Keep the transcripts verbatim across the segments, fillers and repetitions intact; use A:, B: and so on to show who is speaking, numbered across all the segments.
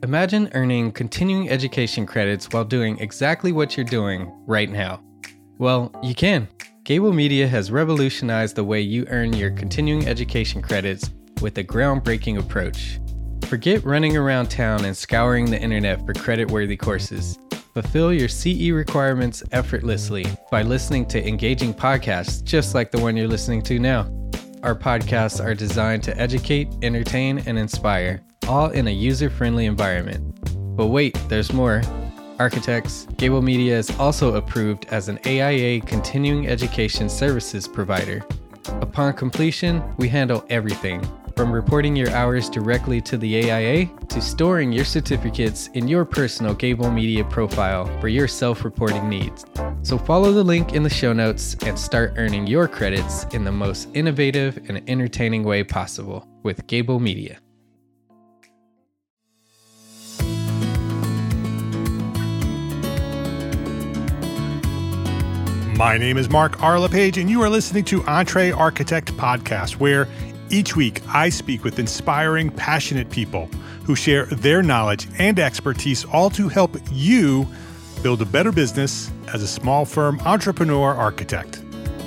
A: Imagine earning continuing education credits while doing exactly what you're doing right now. Well, you can. Gable Media has revolutionized the way you earn your continuing education credits with a groundbreaking approach. Forget running around town and scouring the internet for credit-worthy courses. Fulfill your C E requirements effortlessly by listening to engaging podcasts just like the one you're listening to now. Our podcasts are designed to educate, entertain, and inspire, all in a user-friendly environment. But wait, there's more. Architects, Gable Media is also approved as an A I A continuing education services provider. Upon completion, we handle everything, from reporting your hours directly to the A I A to storing your certificates in your personal Gable Media profile for your self-reporting needs. So follow the link in the show notes and start earning your credits in the most innovative and entertaining way possible with Gable Media.
B: My name is Mark R. LePage, and you are listening to Entre Architect Podcast, where each week I speak with inspiring, passionate people who share their knowledge and expertise, all to help you build a better business as a small firm entrepreneur architect.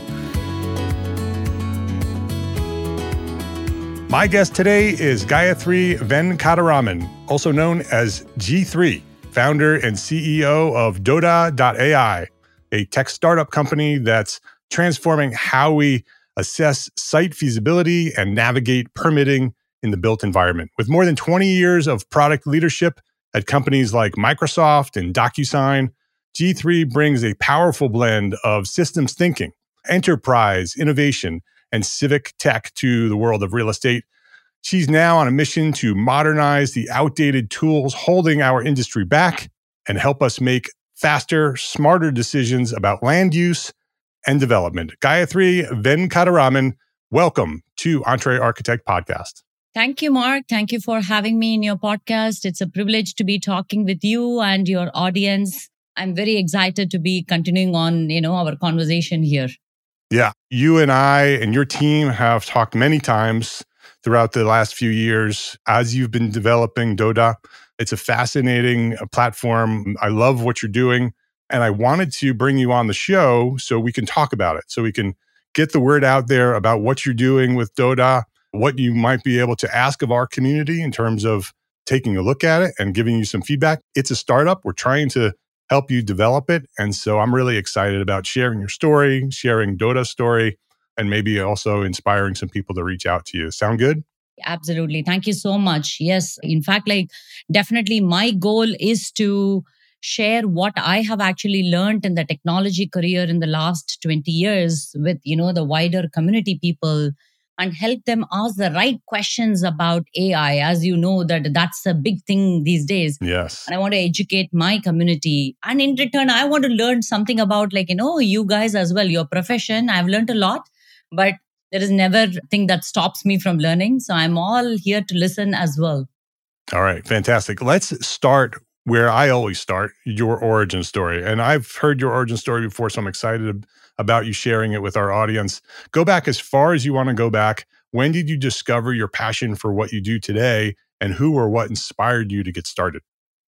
B: My guest today is Gayatri Venkataraman, also known as G three, founder and C E O of Doda dot A I. A tech startup company that's transforming how we assess site feasibility and navigate permitting in the built environment. With more than twenty years of product leadership at companies like Microsoft and DocuSign, G three brings a powerful blend of systems thinking, enterprise innovation, and civic tech to the world of real estate. She's now on a mission to modernize the outdated tools holding our industry back and help us make faster, smarter decisions about land use and development. Gayatri Venkataraman, welcome to Entre Architect Podcast.
C: Thank you, Mark. Thank you for having me in your podcast. It's a privilege to be talking with you and your audience. I'm very excited to be continuing on, you know, our conversation here.
B: Yeah, you and I and your team have talked many times throughout the last few years as you've been developing Doda. It's a fascinating platform. I love what you're doing. And I wanted to bring you on the show so we can talk about it, so we can get the word out there about what you're doing with Doda, what you might be able to ask of our community in terms of taking a look at it and giving you some feedback. It's a startup. We're trying to help you develop it. And so I'm really excited about sharing your story, sharing Doda's story, and maybe also inspiring some people to reach out to you. Sound good?
C: Absolutely. Thank you so much. Yes. In fact, like definitely my goal is to share what I have actually learned in the technology career in the last twenty years with, you know, the wider community people and help them ask the right questions about A I. As you know, that that's a big thing these days.
B: Yes.
C: And I want to educate my community. And in return, I want to learn something about, like, you know, you guys as well, your profession. I've learned a lot, but there is never a thing that stops me from learning. So I'm all here to listen as well.
B: All right, fantastic. Let's start where I always start, your origin story. And I've heard your origin story before, so I'm excited about you sharing it with our audience. Go back as far as you want to go back. When did you discover your passion for what you do today, and who or what inspired you to get started?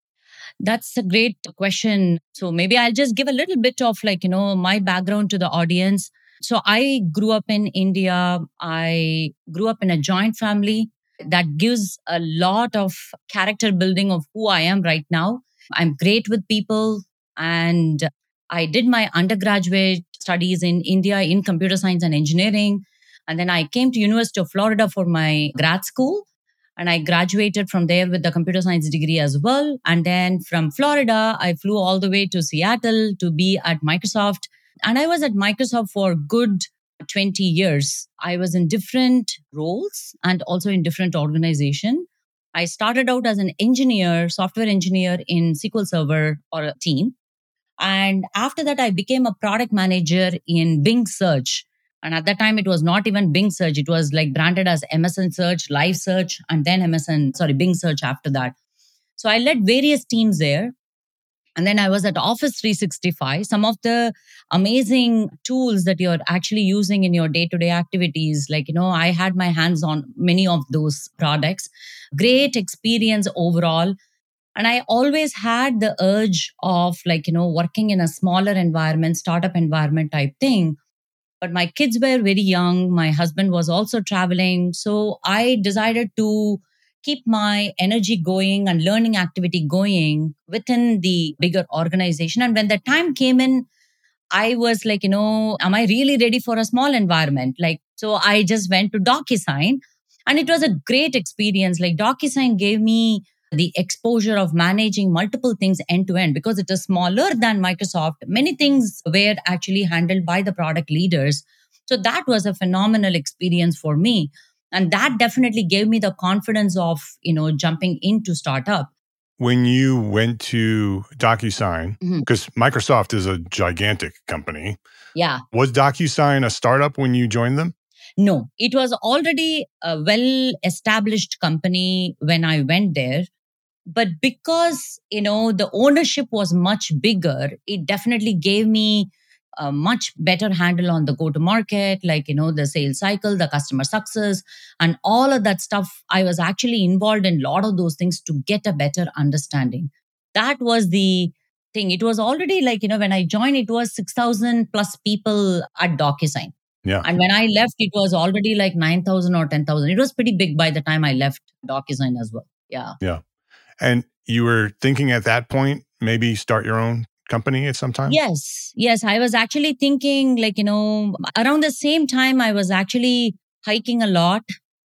C: That's a great question. So maybe I'll just give a little bit of, like, you know, my background to the audience. So I grew up in India. I grew up in a joint family that gives a lot of character building of who I am right now. I'm great with people, and I did my undergraduate studies in India in computer science and engineering. And then I came to University of Florida for my grad school, and I graduated from there with the computer science degree as well. And then from Florida, I flew all the way to Seattle to be at Microsoft. And I was at Microsoft for good twenty years. I was in different roles and also in different organizations. I started out as an engineer, software engineer in S Q L Server or a team. And after that, I became a product manager in Bing Search. And at that time, it was not even Bing Search. It was like branded as M S N Search, Live Search, and then M S N, sorry, Bing Search after that. So I led various teams there. And then I was at Office three sixty-five. Some of the amazing tools that you're actually using in your day-to-day activities, like, you know, I had my hands on many of those products. Great experience overall. And I always had the urge of like, you know, working in a smaller environment, startup environment type thing. But my kids were very young. My husband was also traveling. So I decided to keep my energy going and learning activity going within the bigger organization. And when the time came in, I was like, you know, am I really ready for a small environment? Like, so I just went to DocuSign and it was a great experience. Like DocuSign gave me the exposure of managing multiple things end to end because it is smaller than Microsoft. Many things were actually handled by the product leaders. So that was a phenomenal experience for me. And that definitely gave me the confidence of, you know, jumping into startup.
B: When you went to DocuSign,
C: Mhm.
B: because Microsoft is a gigantic company,
C: Yeah.
B: was DocuSign a startup when you joined them?
C: No, it was already a well established company when I went there. But because, you know, the ownership was much bigger, it definitely gave me a much better handle on the go to market, like, you know, the sales cycle, the customer success, and all of that stuff. I was actually involved in a lot of those things to get a better understanding. That was the thing. It was already like, you know, when I joined, it was six thousand plus people at DocuSign.
B: Yeah.
C: And when I left, it was already like nine thousand or ten thousand. It was pretty big by the time I left DocuSign as well. Yeah.
B: Yeah. And you were thinking at that point, maybe start your own company at some time?
C: Yes. Yes. I was actually thinking, like, you know, around the same time, I was actually hiking a lot.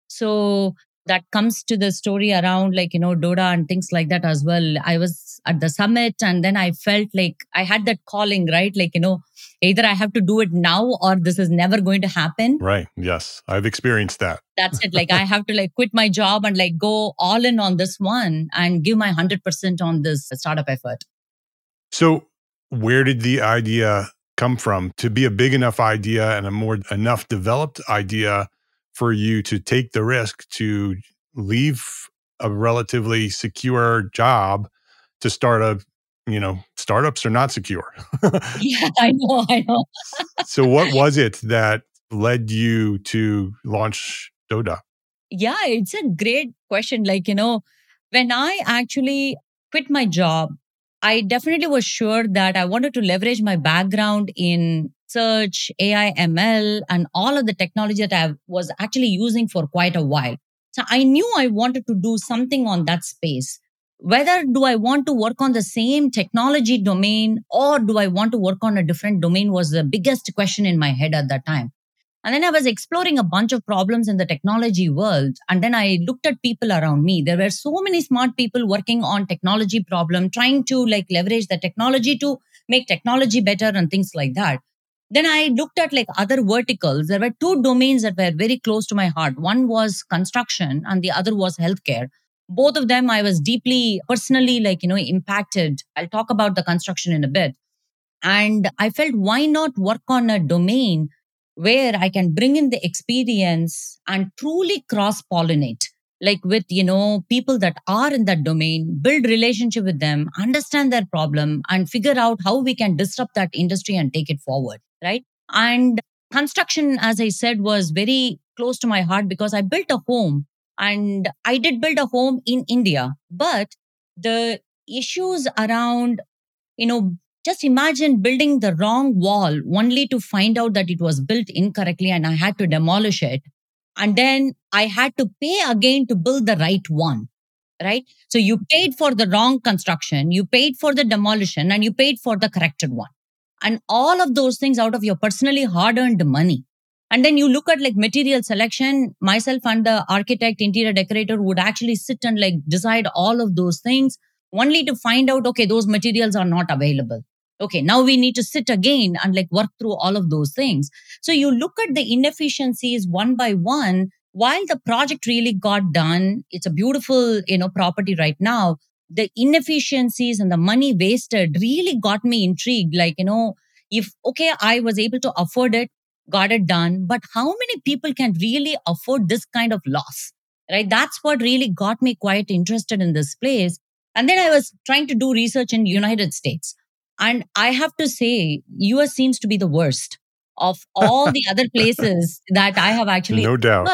C: So that comes to the story around, like, you know, Doda and things like that as well. I was at the summit and then I felt like I had that calling, right? Like, you know, either I have to do it now or this is never going to happen.
B: Right. Yes. I've experienced that.
C: That's it. Like I have to like quit my job and like go all in on this one and give my one hundred percent on this startup effort.
B: So where did the idea come from to be a big enough idea and a more enough developed idea for you to take the risk to leave a relatively secure job to start a, you know, startups are not secure.
C: Yeah, I know, I know.
B: So what was it that led you to launch Doda?
C: Yeah, it's a great question. Like, you know, when I actually quit my job, I definitely was sure that I wanted to leverage my background in search, A I, M L, and all of the technology that I was actually using for quite a while. So I knew I wanted to do something on that space. Whether do I want to work on the same technology domain or do I want to work on a different domain was the biggest question in my head at that time. And then I was exploring a bunch of problems in the technology world. And then I looked at people around me. There were so many smart people working on technology problem, trying to like leverage the technology to make technology better and things like that. Then I looked at like other verticals. There were two domains that were very close to my heart. One was construction and the other was healthcare. Both of them I was deeply personally like, you know, impacted. I'll talk about the construction in a bit. And I felt why not work on a domain where I can bring in the experience and truly cross pollinate, like with, you know, people that are in that domain, build relationship with them, understand their problem and figure out how we can disrupt that industry and take it forward. Right. And construction, as I said, was very close to my heart because I built a home and I did build a home in India, but the issues around, you know, just imagine building the wrong wall only to find out that it was built incorrectly and I had to demolish it. And then I had to pay again to build the right one, right? So you paid for the wrong construction, you paid for the demolition, and you paid for the corrected one. And all of those things out of your personally hard-earned money. And then you look at like material selection, myself and the architect, interior decorator would actually sit and like decide all of those things only to find out, okay, those materials are not available. Okay, now we need to sit again and like work through all of those things. So you look at the inefficiencies one by one while the project really got done. It's a beautiful, you know, property right now. The inefficiencies and the money wasted really got me intrigued. Like, you know, if, okay, I was able to afford it, got it done, but how many people can really afford this kind of loss, right? That's what really got me quite interested in this place. And then I was trying to do research in United States. And I have to say, U S seems to be the worst of all the other places that I have actually.
B: No doubt.
C: Because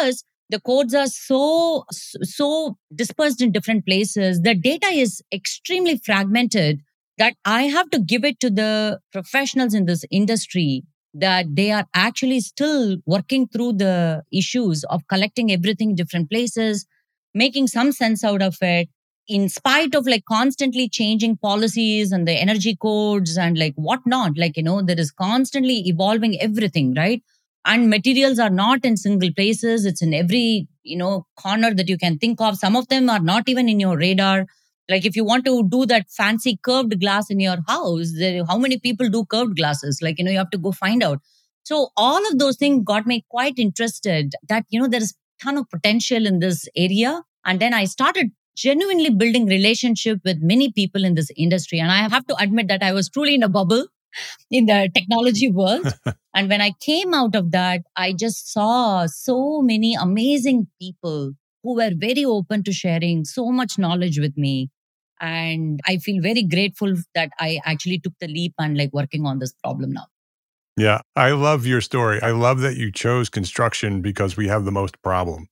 C: The codes are so, so dispersed in different places. The data is extremely fragmented that I have to give it to the professionals in this industry that they are actually still working through the issues of collecting everything in different places, making some sense out of it, in spite of like constantly changing policies and the energy codes and like whatnot. Like, you know, there is constantly evolving everything, right? And materials are not in single places. It's in every, you know, corner that you can think of. Some of them are not even in your radar. Like if you want to do that fancy curved glass in your house, there, how many people do curved glasses? Like, you know, you have to go find out. So all of those things got me quite interested that, you know, there is a ton of potential in this area. And then I started genuinely building relationship with many people in this industry. And I have to admit that I was truly in a bubble in the technology world. And when I came out of that, I just saw so many amazing people who were very open to sharing so much knowledge with me. And I feel very grateful that I actually took the leap and like working on this problem now.
B: Yeah, I love your story. I love that you chose construction because we have the most problem.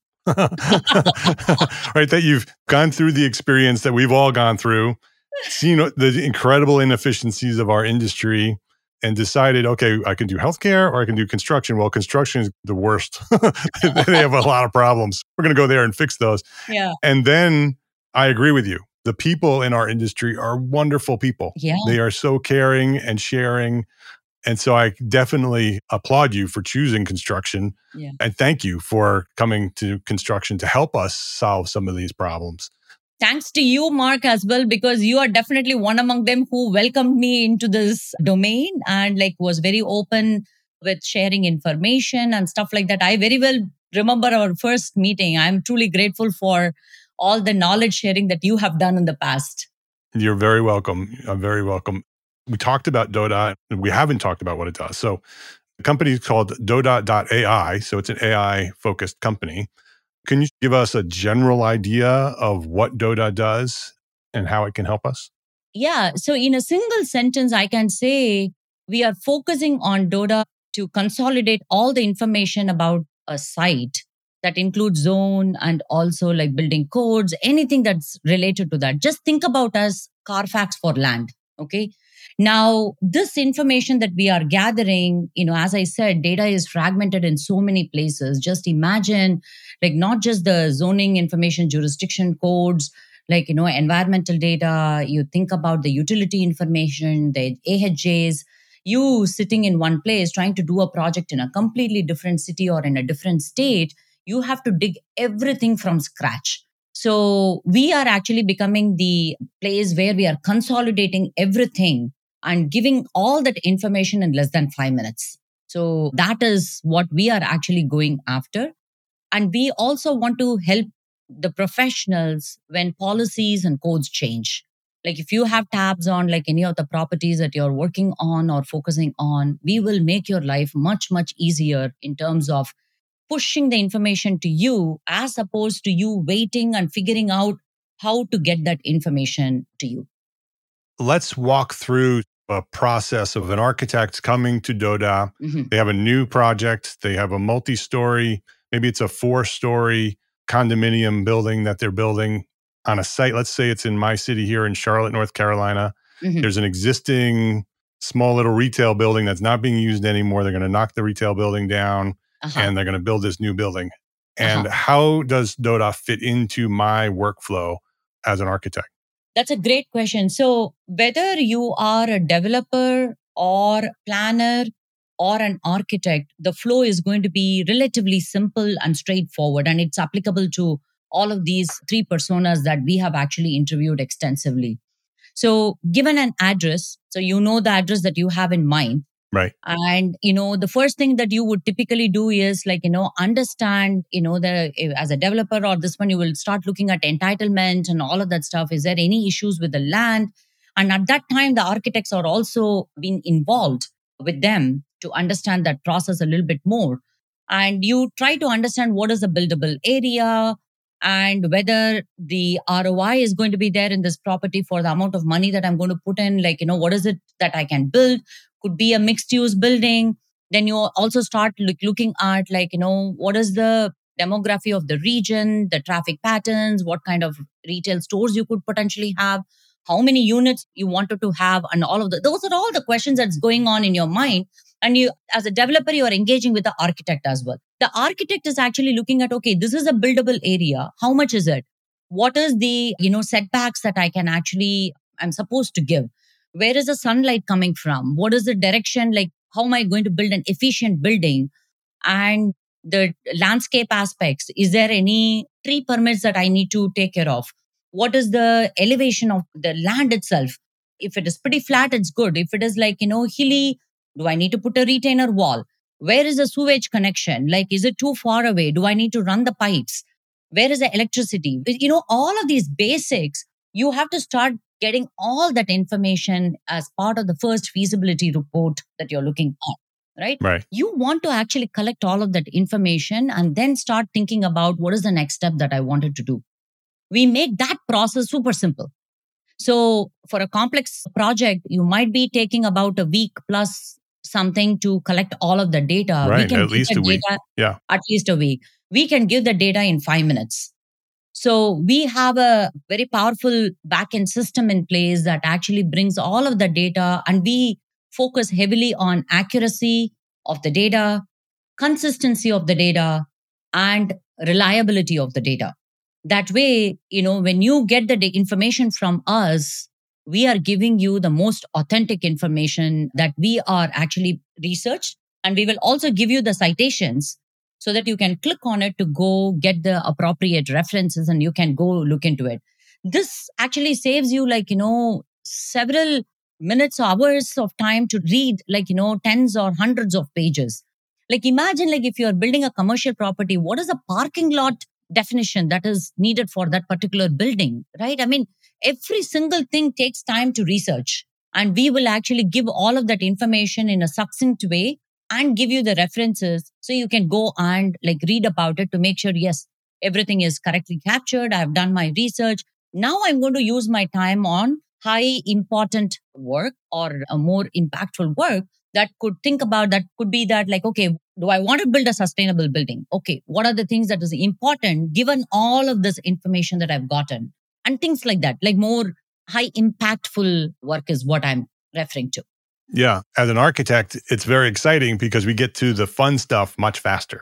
B: Right? That you've gone through the experience that we've all gone through, seen the incredible inefficiencies of our industry, and decided, okay, I can do healthcare or I can do construction. Well, construction is the worst. They have a lot of problems. We're going to go there and fix those.
C: Yeah.
B: And then I agree with you. The people in our industry are wonderful people.
C: Yeah.
B: They are so caring and sharing. And so I definitely applaud you for choosing construction.
C: Yeah.
B: And thank you for coming to construction to help us solve some of these problems.
C: Thanks to you, Mark, as well, because you are definitely one among them who welcomed me into this domain and like was very open with sharing information and stuff like that. I very well remember our first meeting. I'm truly grateful for all the knowledge sharing that you have done in the past.
B: You're very welcome. I'm very welcome. We talked about Doda, and we haven't talked about what it does. So the company is called Doda dot A I. So it's an A I-focused company. Can you give us a general idea of what Doda does and how it can help us?
C: Yeah. So in a single sentence, I can say we are focusing on Doda to consolidate all the information about a site that includes zone and also like building codes, anything that's related to that. Just think about us Carfax for land. Okay. Now, this information that we are gathering, you know, as I said, data is fragmented in so many places. Just imagine, like, not just the zoning information, jurisdiction codes, like, you know, environmental data. You think about the utility information, the A H Js. You sitting in one place trying to do a project in a completely different city or in a different state, you have to dig everything from scratch. So we are actually becoming the place where we are consolidating everything and giving all that information in less than five minutes. So that is what we are actually going after. And we also want to help the professionals when policies and codes change. Like if you have tabs on like any of the properties that you're working on or focusing on, we will make your life much, much easier in terms of pushing the information to you as opposed to you waiting and figuring out how to get that information to you.
B: Let's walk through a process of an architect coming to Doda.
C: Mm-hmm.
B: They have a new project. They have a multi-story, maybe it's a four-story condominium building that they're building on a site. Let's say it's in my city here in Charlotte, North Carolina.
C: Mm-hmm.
B: There's an existing small little retail building that's not being used anymore. They're going to knock the retail building down uh-huh. and they're going to build this new building. And uh-huh. how does Doda fit into my workflow as an architect?
C: That's a great question. So whether you are a developer or planner or an architect, the flow is going to be relatively simple and straightforward. And it's applicable to all of these three personas that we have actually interviewed extensively. So given an address, so you know the address that you have in mind.
B: Right.
C: And, you know, the first thing that you would typically do is like, you know, understand, you know, the as a developer or this one, you will start looking at entitlement and all of that stuff. Is there any issues with the land? And at that time, the architects are also being involved with them to understand that process a little bit more. And you try to understand what is the buildable area and whether the R O I is going to be there in this property for the amount of money that I'm going to put in. Like, you know, what is it that I can build? Could be a mixed use building. Then you also start look, looking at like, you know, what is the demography of the region, the traffic patterns, what kind of retail stores you could potentially have, how many units you wanted to have, and all of the, those are all the questions that's going on in your mind. And you, as a developer, you are engaging with the architect as well. The architect is actually looking at, okay, this is a buildable area. How much is it? What is the, you know, setbacks that I can actually, I'm supposed to give? Where is the sunlight coming from? What is the direction? Like, how am I going to build an efficient building? And the landscape aspects. Is there any tree permits that I need to take care of? What is the elevation of the land itself? If it is pretty flat, it's good. If it is like, you know, hilly, do I need to put a retainer wall? Where is the sewage connection? Like, is it too far away? Do I need to run the pipes? Where is the electricity? You know, all of these basics, you have to start getting all that information as part of the first feasibility report that you're looking at, right?
B: Right.
C: You want to actually collect all of that information and then start thinking about what is the next step that I wanted to do. We make that process super simple. So for a complex project, you might be taking about a week plus something to collect all of the data.
B: Right,
C: we can
B: at least a week. Yeah.
C: At least a week. We can give the data in five minutes. So we have a very powerful backend system in place that actually brings all of the data, and we focus heavily on accuracy of the data, consistency of the data, and reliability of the data. That way, you know, when you get the information from us, we are giving you the most authentic information that we are actually researched. And we will also give you the citations so that you can click on it to go get the appropriate references and you can go look into it. This actually saves you like, you know, several minutes, hours of time to read like, you know, tens or hundreds of pages. Like imagine like if you're building a commercial property, what is a parking lot definition that is needed for that particular building, right? I mean, every single thing takes time to research, and we will actually give all of that information in a succinct way and give you the references so you can go and like read about it to make sure, yes, everything is correctly captured. I've done my research. Now I'm going to use my time on high important work or a more impactful work that could think about that could be that like, okay, do I want to build a sustainable building? Okay, what are the things that is important given all of this information that I've gotten? And things like that, like more high impactful work is what I'm referring to.
B: Yeah. As an architect, it's very exciting because we get to the fun stuff much faster.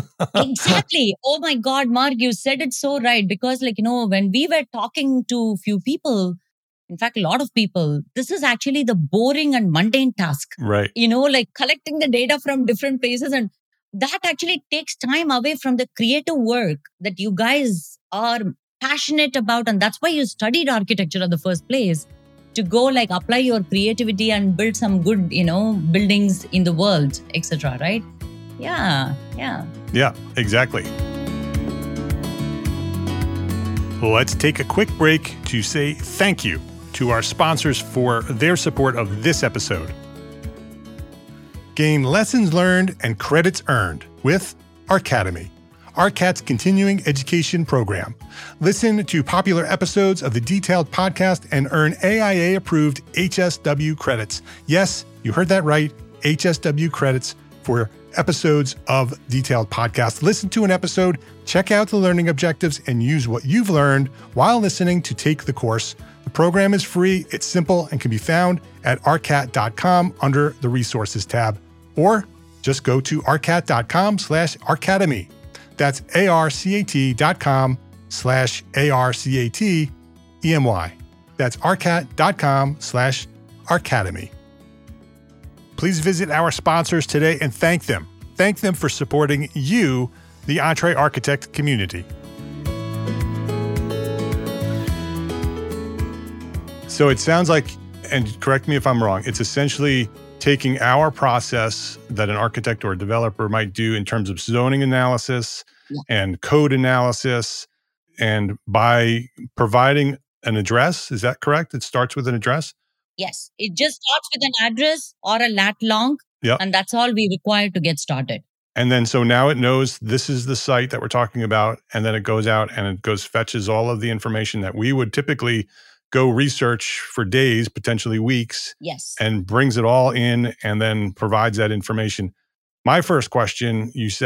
C: Exactly. Oh my God, Mark, you said it so right. Because like, you know, when we were talking to few people, in fact, a lot of people, this is actually the boring and mundane task.
B: Right.
C: You know, like collecting the data from different places. And that actually takes time away from the creative work that you guys are passionate about. And that's why you studied architecture in the first place, to go like apply your creativity and build some good, you know, buildings in the world, et cetera. Right? Yeah. Yeah.
B: Yeah, exactly. Let's take a quick break to say thank you to our sponsors for their support of this episode. Gain lessons learned and credits earned with Arcademy, ARCAT's continuing education program. Listen to popular episodes of the Detailed podcast and earn A I A-approved H S W credits. Yes, you heard that right, H S W credits for episodes of Detailed podcast. Listen to an episode, check out the learning objectives, and use what you've learned while listening to take the course. The program is free, it's simple, and can be found at arcat dot com under the Resources tab. Or just go to arcat dot com slash arcademy. That's A-R-C-A-T dot com slash A-R-C-A-T-E-M-Y. That's arcat dot com slash arcademy. Please visit our sponsors today and thank them. Thank them for supporting you, the EntreArchitect community. So it sounds like, and correct me if I'm wrong, it's essentially taking our process that an architect or a developer might do in terms of zoning analysis yeah. and code analysis, and by providing an address, is that correct? It starts with an address?
C: Yes, it just starts with an address or a lat long,
B: yep.
C: and that's all we require to get started.
B: And then so now it knows this is the site that we're talking about, and then it goes out and it goes fetches all of the information that we would typically go research for days, potentially weeks,
C: yes,
B: and brings it all in and then provides that information. My first question, you said that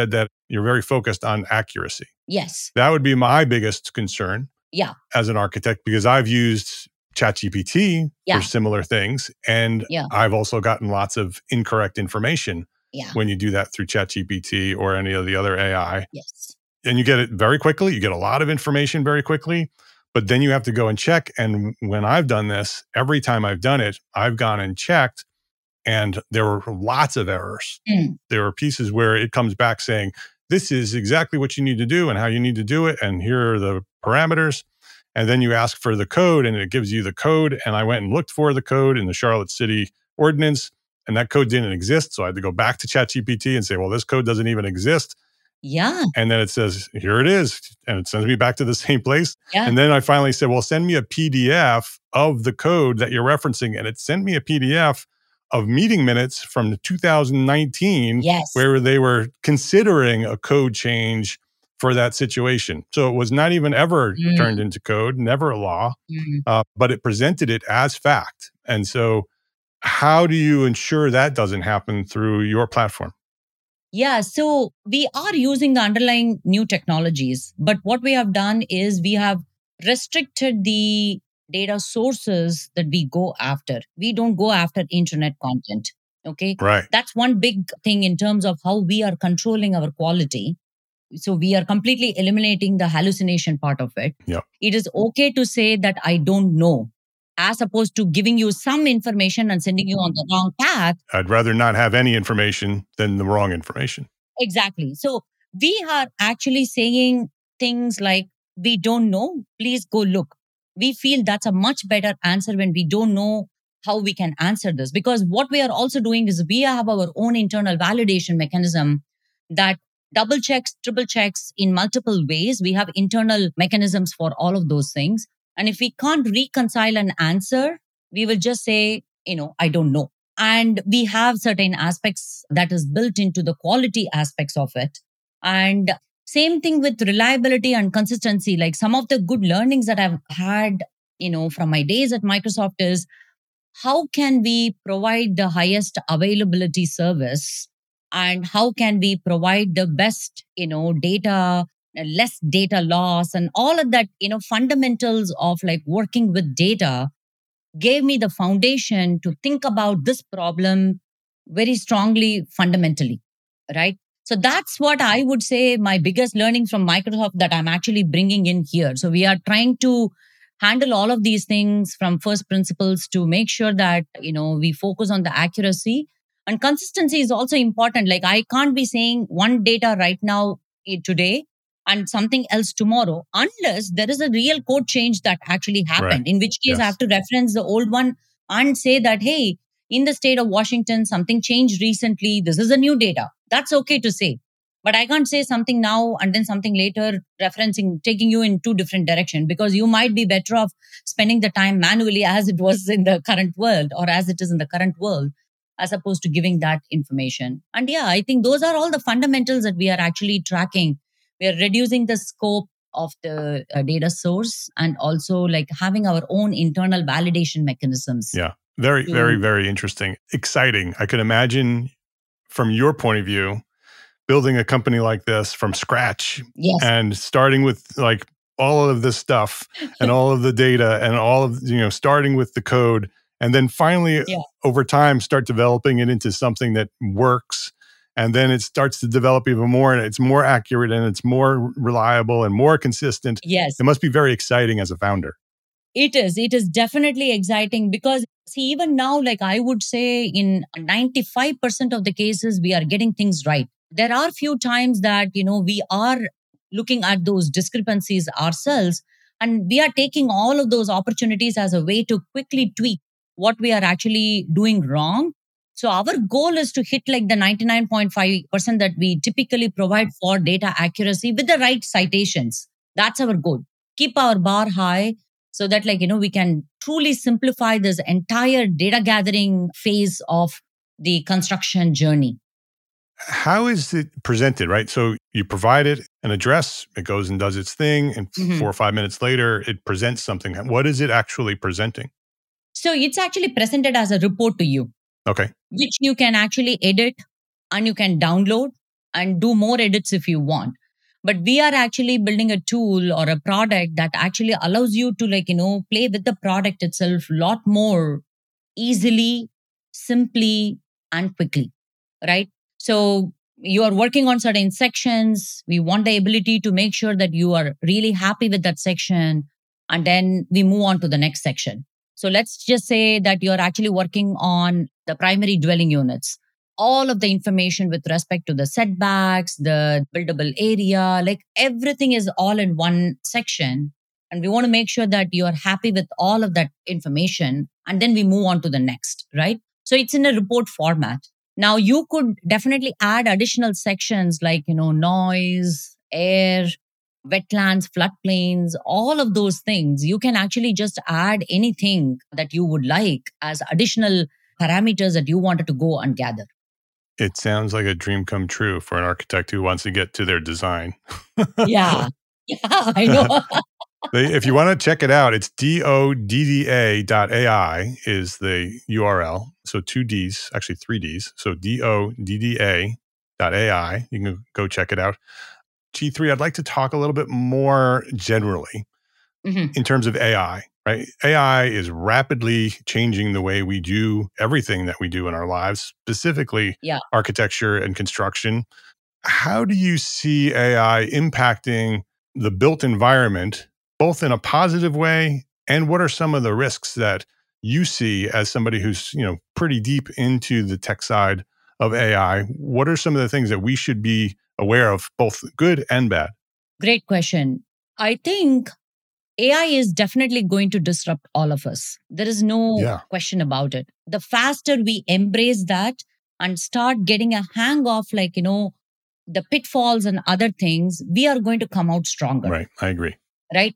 B: You're very focused on accuracy.
C: Yes.
B: That would be my biggest concern
C: Yeah.
B: as an architect, because I've used ChatGPT
C: Yeah.
B: for similar things. And
C: Yeah.
B: I've also gotten lots of incorrect information
C: Yeah.
B: when you do that through ChatGPT or any of the other A I.
C: Yes.
B: And you get it very quickly. You get a lot of information very quickly, but then you have to go and check. And when I've done this, every time I've done it, I've gone and checked, and there were lots of errors.
C: Mm.
B: There were pieces where it comes back saying, this is exactly what you need to do and how you need to do it. And here are the parameters. And then you ask for the code and it gives you the code. And I went and looked for the code in the Charlotte City Ordinance, and that code didn't exist. So I had to go back to ChatGPT and say, well, this code doesn't even exist.
C: Yeah.
B: And then it says, here it is. And it sends me back to the same place.
C: Yeah.
B: And then I finally said, well, send me a P D F of the code that you're referencing. And it sent me a P D F of meeting minutes from two thousand nineteen,
C: Yes.
B: where they were considering a code change for that situation. So it was not even ever
C: Mm.
B: turned into code, never a law,
C: Mm.
B: uh, but it presented it as fact. And so how do you ensure that doesn't happen through your platform?
C: Yeah, so we are using the underlying new technologies, but what we have done is we have restricted the data sources that we go after. We don't go after internet content. Okay.
B: Right.
C: That's one big thing in terms of how we are controlling our quality. So we are completely eliminating the hallucination part of it.
B: Yep.
C: It is okay to say that I don't know, as opposed to giving you some information and sending you on the wrong path.
B: I'd rather not have any information than the wrong information.
C: Exactly. So we are actually saying things like, we don't know, please go look. We feel that's a much better answer when we don't know how we can answer this. Because what we are also doing is we have our own internal validation mechanism that double checks, triple checks in multiple ways. We have internal mechanisms for all of those things. And if we can't reconcile an answer, we will just say, you know, I don't know. And we have certain aspects that is built into the quality aspects of it. And same thing with reliability and consistency. Like some of the good learnings that I've had, you know, from my days at Microsoft is how can we provide the highest availability service, and how can we provide the best, you know, data, less data loss, and all of that, you know, fundamentals of like working with data gave me the foundation to think about this problem very strongly fundamentally, right? So that's what I would say my biggest learning from Microsoft that I'm actually bringing in here. So we are trying to handle all of these things from first principles to make sure that, you know, we focus on the accuracy. And consistency is also important. Like I can't be saying one data right now, eh, today, and something else tomorrow, unless there is a real code change that actually happened.
B: Right.
C: In which case
B: Yes.
C: I have to reference the old one and say that, hey, in the state of Washington, something changed recently. This is a new data. That's okay to say. But I can't say something now and then something later, referencing, taking you in two different directions, because you might be better off spending the time manually as it was in the current world or as it is in the current world, as opposed to giving that information. And yeah, I think those are all the fundamentals that we are actually tracking. We are reducing the scope of the uh, data source and also like having our own internal validation mechanisms.
B: Yeah. Very,
C: to-
B: very, very interesting. Exciting. I could imagine from your point of view, building a company like this from scratch
C: Yes.
B: and starting with like all of this stuff and all of the data and all of, you know, starting with the code, and then finally
C: Yeah.
B: over time start developing it into something that works. And then it starts to develop even more, and it's more accurate and it's more reliable and more consistent.
C: Yes.
B: It must be very exciting as a founder.
C: It is. It is definitely exciting because, see, even now, like I would say in ninety-five percent of the cases, we are getting things right. There are few times that, you know, we are looking at those discrepancies ourselves, and we are taking all of those opportunities as a way to quickly tweak what we are actually doing wrong. So our goal is to hit like the ninety-nine point five percent that we typically provide for data accuracy with the right citations. That's our goal. Keep our bar high so that, like, you know, we can truly simplify this entire data gathering phase of the construction journey.
B: How is it presented, right? So you provide it an address, it goes and does its thing, and
C: Mhm.
B: four or five minutes later, it presents something. What is it actually presenting?
C: So it's actually presented as a report to you,
B: Okay.
C: which you can actually edit and you can download. and do more edits if you want. But we are actually building a tool or a product that actually allows you to, like, you know, play with the product itself a lot more easily, simply, and quickly, right? So you are working on certain sections. We want the ability to make sure that you are really happy with that section. And then we move on to the next section. So let's just say that you're actually working on the primary dwelling units. All of the information with respect to the setbacks, the buildable area, like everything is all in one section. And we want to make sure that you're happy with all of that information. And then we move on to the next, right? So it's in a report format. Now you could definitely add additional sections like, you know, noise, air, wetlands, floodplains, all of those things. You can actually just add anything that you would like as additional parameters that you wanted to go and gather.
B: It sounds like a dream come true for an architect who wants to get to their design.
C: Yeah. Yeah, I know.
B: If you want to check it out, it's D O D D A dot A I is the U R L. So two Ds, actually three Ds. So D O D D A dot A I. You can go check it out. G three, I'd like to talk a little bit more generally mm-hmm. in terms of A I, right? A I is rapidly changing the way we do everything that we do in our lives, specifically
C: yeah.
B: architecture and construction. How do you see A I impacting the built environment, both in a positive way, and what are some of the risks that you see as somebody who's, you know, pretty deep into the tech side of A I? What are some of the things that we should be aware of, both good and bad?
C: Great question. I think A I is definitely going to disrupt all of us. There is no
B: yeah.
C: question about it. The faster we embrace that and start getting a hang of, like, you know, the pitfalls and other things, we are going to come out stronger.
B: Right. I agree.
C: Right.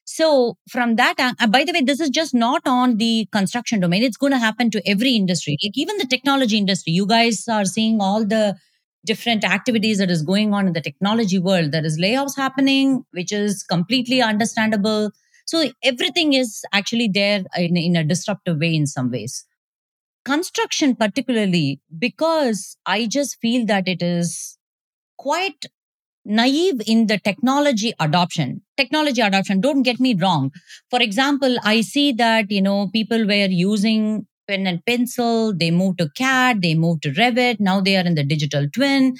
C: So from that, uh, by the way, this is just not on the construction domain. It's going to happen to every industry, like even the technology industry. You guys are seeing all the different activities that is going on in the technology world. There is layoffs happening, which is completely understandable. So everything is actually there in, in a disruptive way in some ways. Construction particularly, because I just feel that it is quite naive in the technology adoption. Technology adoption, don't get me wrong. For example, I see that, you know, people were using pen and pencil, they moved to C A D, they moved to Revit, now they are in the digital twin.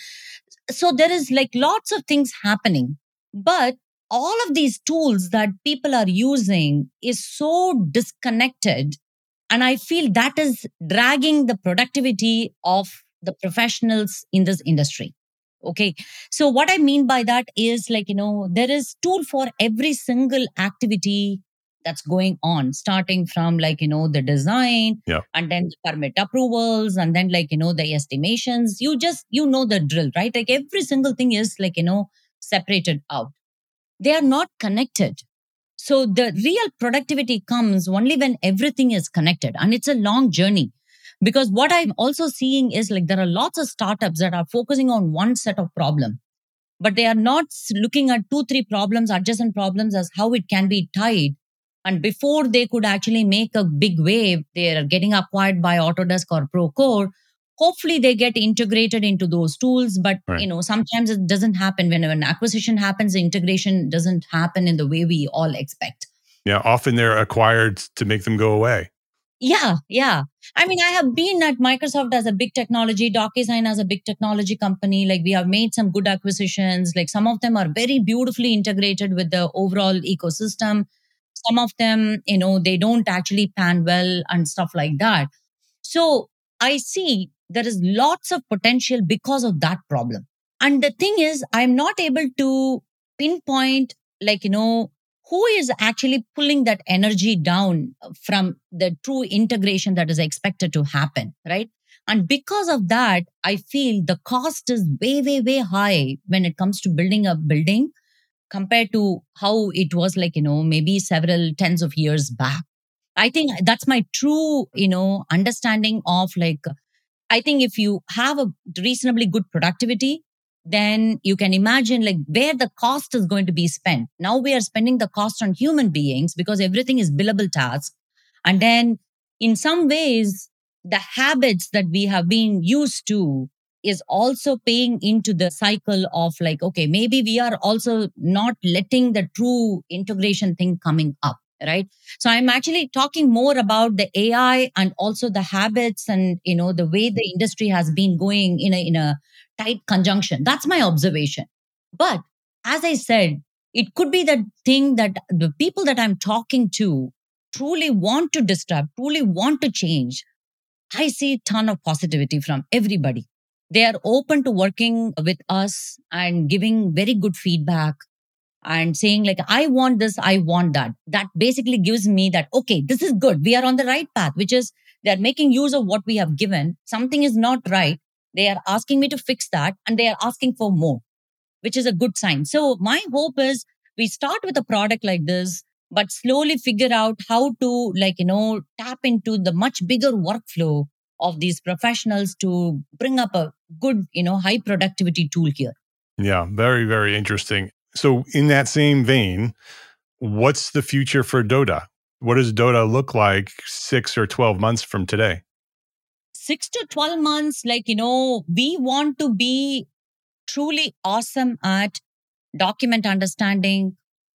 C: So there is like lots of things happening. But all of these tools that people are using is so disconnected. And I feel that is dragging the productivity of the professionals in this industry. Okay. So what I mean by that is, like, you know, there is tool for every single activity that's going on, starting from, like, you know, the design
B: yeah.
C: and then the permit approvals and then, like, you know, the estimations. You just, you know, the drill, right? Like every single thing is, like, you know, separated out. They are not connected. So the real productivity comes only when everything is connected, and it's a long journey. Because what I'm also seeing is, like, there are lots of startups that are focusing on one set of problem, but they are not looking at two, three problems, adjacent problems, as how it can be tied. And before they could actually make a big wave, they are getting acquired by Autodesk or Procore. Hopefully they get integrated into those tools. But,
B: right.
C: you know, sometimes it doesn't happen. When an acquisition happens, the integration doesn't happen in the way we all expect.
B: Yeah, often they're acquired to make them go away.
C: Yeah, yeah. I mean, I have been at Microsoft as a big technology, DocuSign as a big technology company. Like, we have made some good acquisitions. Like, some of them are very beautifully integrated with the overall ecosystem. Some of them, you know, they don't actually pan well and stuff like that. So I see there is lots of potential because of that problem. And the thing is, I'm not able to pinpoint, like, you know, who is actually pulling that energy down from the true integration that is expected to happen, right? And because of that, I feel the cost is way, way, way high when it comes to building a building compared to how it was, like, you know, maybe several tens of years back. I think that's my true, you know, understanding of, like, I think if you have a reasonably good productivity, then you can imagine, like, where the cost is going to be spent. Now we are spending the cost on human beings because everything is billable tasks. And then in some ways, the habits that we have been used to is also paying into the cycle of like, okay, maybe we are also not letting the true integration thing coming up, right? So I'm actually talking more about the A I and also the habits and, you know, the way the industry has been going in a, in a tight conjunction. That's my observation. But as I said, it could be the thing that the people that I'm talking to truly want to disrupt, truly want to change. I see a ton of positivity from everybody. They are open to working with us and giving very good feedback and saying like, I want this, I want that. That basically gives me that, okay, this is good. We are on the right path, which is they're making use of what we have given. Something is not right. They are asking me to fix that and they are asking for more, which is a good sign. So my hope is we start with a product like this, but slowly figure out how to like, you know, tap into the much bigger workflow of these professionals to bring up a good, you know, high productivity tool here.
B: Yeah, very, very interesting. So in that same vein, what's the future for Doda? What does Doda look like six or twelve months from today?
C: Six to twelve months, like, you know, we want to be truly awesome at document understanding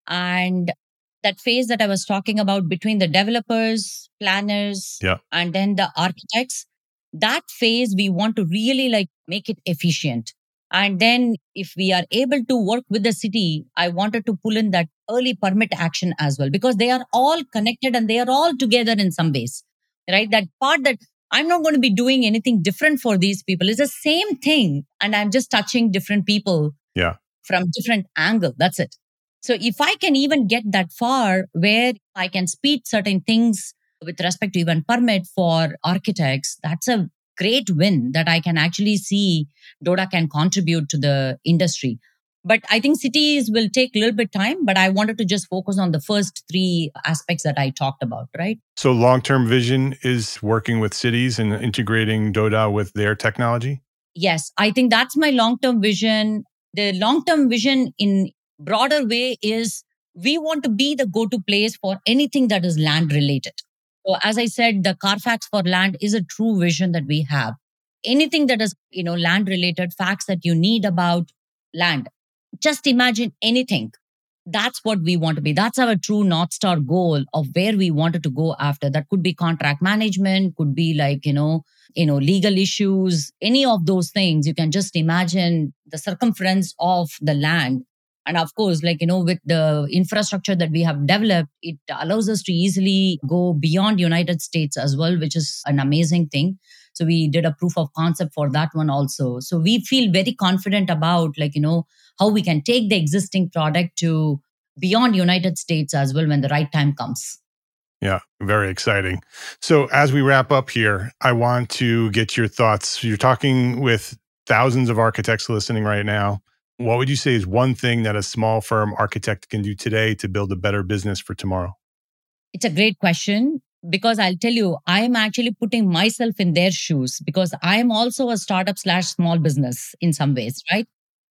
C: and that phase that I was talking about between the developers, planners,
B: Yeah.
C: and then the architects. That phase, we want to really like make it efficient. And then if we are able to work with the city, I wanted to pull in that early permit action as well, because they are all connected and they are all together in some ways, right? That part that I'm not going to be doing anything different for these people. It's the same thing. And I'm just touching different people
B: Yeah.
C: from different angle. That's it. So if I can even get that far where I can speed certain things with respect to even permit for architects, that's a great win that I can actually see Doda can contribute to the industry. But I think cities will take a little bit time, but I wanted to just focus on the first three aspects that I talked about, right?
B: So long-term vision is working with cities and integrating Doda with their technology?
C: Yes, I think that's my long-term vision. The long-term vision in broader way is we want to be the go-to place for anything that is land related. So as I said, the Carfax for land is a true vision that we have. Anything that is, you know, land related, facts that you need about land. Just imagine anything. That's what we want to be. That's our true North Star goal of where we wanted to go after. That could be contract management, could be like, you know, you know, legal issues, any of those things. You can just imagine the circumference of the land. And of course, like, you know, with the infrastructure that we have developed, it allows us to easily go beyond United States as well, which is an amazing thing. So we did a proof of concept for that one also. So we feel very confident about like, you know, how we can take the existing product to beyond United States as well when the right time comes.
B: Yeah, very exciting. So as we wrap up here, I want to get your thoughts. You're talking with thousands of architects listening right now. What would you say is one thing that a small firm architect can do today to build a better business for tomorrow?
C: It's a great question because I'll tell you, I'm actually putting myself in their shoes because I'm also a startup slash small business in some ways, right?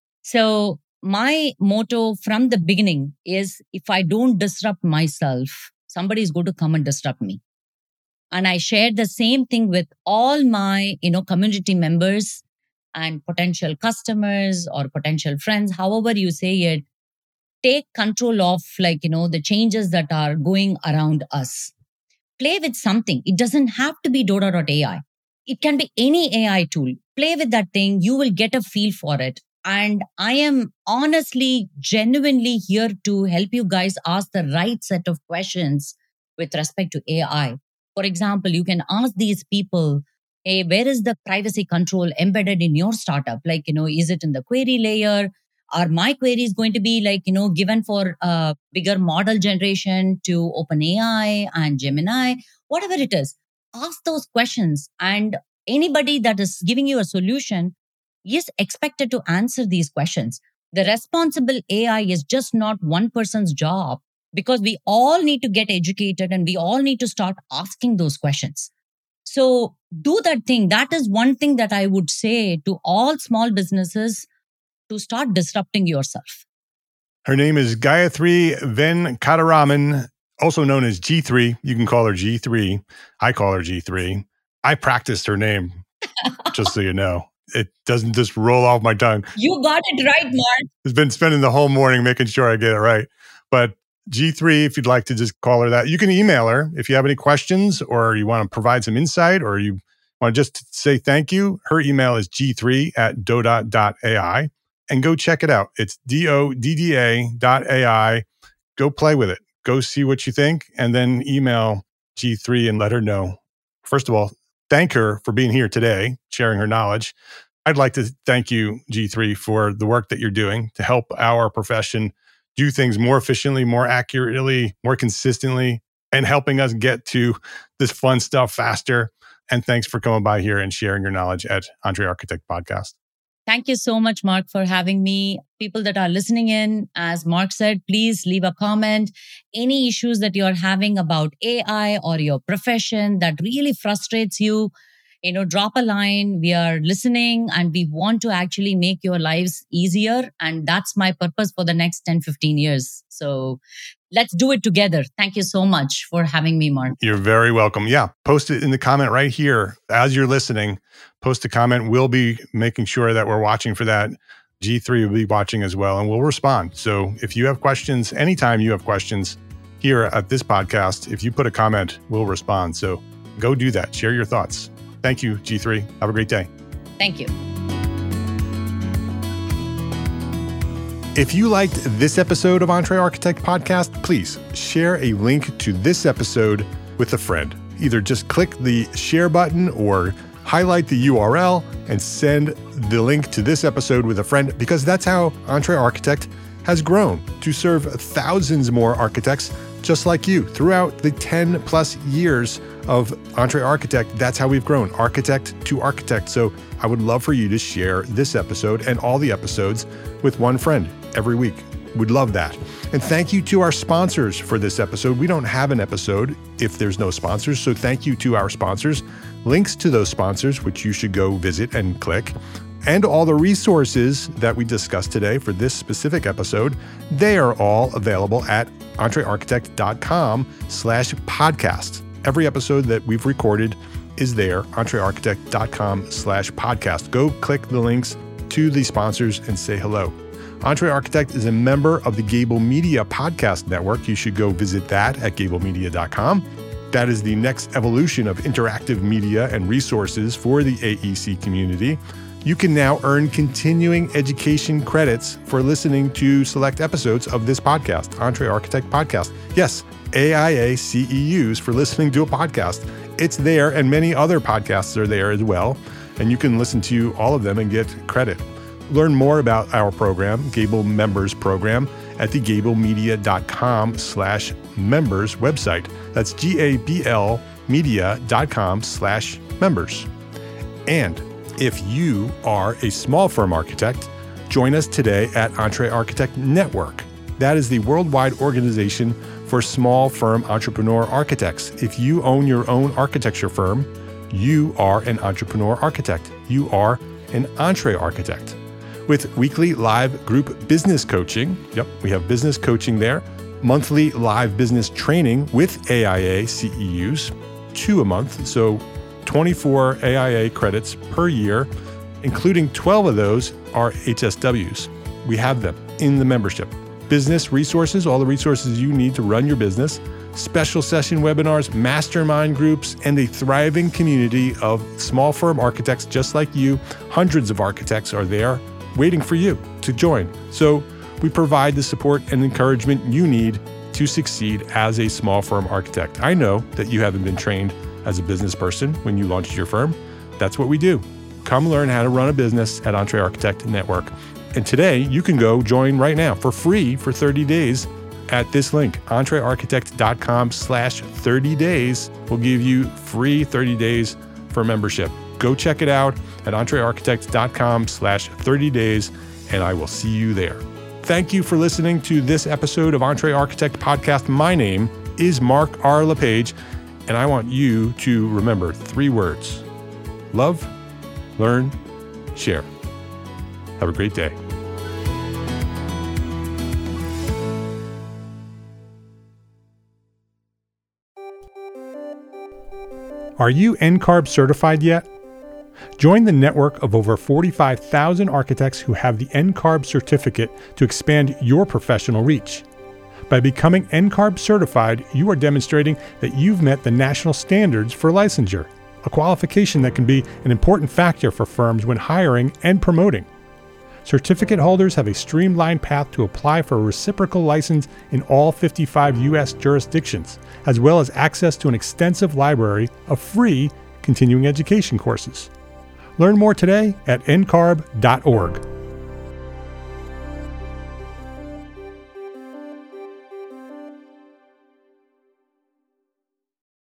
C: So my motto from the beginning is if I don't disrupt myself, somebody is going to come and disrupt me. And I shared the same thing with all my, you know, community members and potential customers or potential friends, however you say it. Take control of like, you know, the changes that are going around us. Play with something. It doesn't have to be Doda dot A I. It can be any A I tool. Play with that thing. You will get a feel for it. And I am honestly, genuinely here to help you guys ask the right set of questions with respect to A I. For example, you can ask these people, hey, where is the privacy control embedded in your startup? Like, you know, is it in the query layer? Are my queries going to be like, you know, given for uh, bigger model generation to OpenAI and Gemini? Whatever it is, ask those questions. And anybody that is giving you a solution is expected to answer these questions. The responsible A I is just not one person's job because we all need to get educated and we all need to start asking those questions. So do that thing. That is one thing that I would say to all small businesses to start disrupting yourself.
B: Her name is Gayatri Venkataraman, also known as G three. You can call her G three. I call her G three. I practiced her name, just so you know. it doesn't just roll off my tongue.
C: You got it right, Mark.
B: I've been spending the whole morning making sure I get it right. But G three, if you'd like to just call her that, you can email her if you have any questions or you want to provide some insight or you want to just say thank you. Her email is g three at doda dot a i and go check it out. It's D O D D A dot A I. Go play with it. Go see what you think and then email G three and let her know. First of all, thank her for being here today, sharing her knowledge. I'd like to thank you, G three, for the work that you're doing to help our profession do things more efficiently, more accurately, more consistently, and helping us get to this fun stuff faster. And thanks for coming by here and sharing your knowledge at EntreArchitect Podcast.
C: Thank you so much, Mark, for having me. People that are listening in, as Mark said, please leave a comment. Any issues that you're having about A I or your profession that really frustrates you, you know, drop a line. We are listening and we want to actually make your lives easier. And that's my purpose for the next ten, fifteen years. So let's do it together. Thank you so much for having me, Mark.
B: You're very welcome. Yeah, post it in the comment right here. As you're listening, post a comment. We'll be making sure that we're watching for that. G three will be watching as well, and we'll respond. So if you have questions, anytime you have questions here at this podcast, if you put a comment, we'll respond. So go do that. Share your thoughts. Thank you, G three. Have a great day.
C: Thank you.
B: If you liked this episode of EntreArchitect Podcast, please share a link to this episode with a friend. Either just click the share button or highlight the U R L and send the link to this episode with a friend, because that's how EntreArchitect has grown to serve thousands more architects just like you throughout the ten plus years of EntreArchitect. That's how we've grown, architect to architect. So I would love for you to share this episode and all the episodes with one friend every week. We'd love that. And thank you to our sponsors for this episode. We don't have an episode if there's no sponsors. So thank you to our sponsors. Links to those sponsors, which you should go visit and click, and all the resources that we discussed today for this specific episode, they are all available at entrearchitect.com slash podcast. Every episode that we've recorded is there, entrearchitect.com slash podcast. Go click the links to the sponsors and say hello. EntreArchitect is a member of the Gable Media Podcast Network. You should go visit that at gable media dot com. That is the next evolution of interactive media and resources for the A E C community. You can now earn continuing education credits for listening to select episodes of this podcast, EntreArchitect Podcast. Yes, A I A C E Us for listening to a podcast. It's there, and many other podcasts are there as well, and you can listen to all of them and get credit. Learn more about our program, Gable Members Program, at the gablemedia.com slash members website. That's G-A-B-L media.com slash members. And if you are a small firm architect, join us today at EntreArchitect Network. That is the worldwide organization for small firm entrepreneur architects. If you own your own architecture firm, you are an entrepreneur architect. You are an EntreArchitect. With weekly live group business coaching, yep, we have business coaching there, monthly live business training with A I A C E Us, two a month, so twenty-four A I A credits per year, including twelve of those are H S Ws. We have them in the membership. Business resources, all the resources you need to run your business, special session webinars, mastermind groups, and a thriving community of small firm architects just like you. Hundreds of architects are there waiting for you to join. So we provide the support and encouragement you need to succeed as a small firm architect. I know that you haven't been trained as a business person when you launched your firm. That's what we do. Come learn how to run a business at EntreArchitect Network. And today you can go join right now for free for thirty days at this link, entrearchitect.com slash 30 days will give you free thirty days for membership. Go check it out at entrearchitect.com slash 30 days, and I will see you there. Thank you for listening to this episode of EntreArchitect Podcast. My name is Mark R. LePage, and I want you to remember three words: love, learn, share. Have a great day. Are you N C A R B certified yet? Join the network of over forty-five thousand architects who have the N C A R B certificate to expand your professional reach. By becoming N C A R B certified, you are demonstrating that you've met the national standards for licensure, a qualification that can be an important factor for firms when hiring and promoting. Certificate holders have a streamlined path to apply for a reciprocal license in all fifty-five U S jurisdictions, as well as access to an extensive library of free continuing education courses. Learn more today at N C A R B dot org.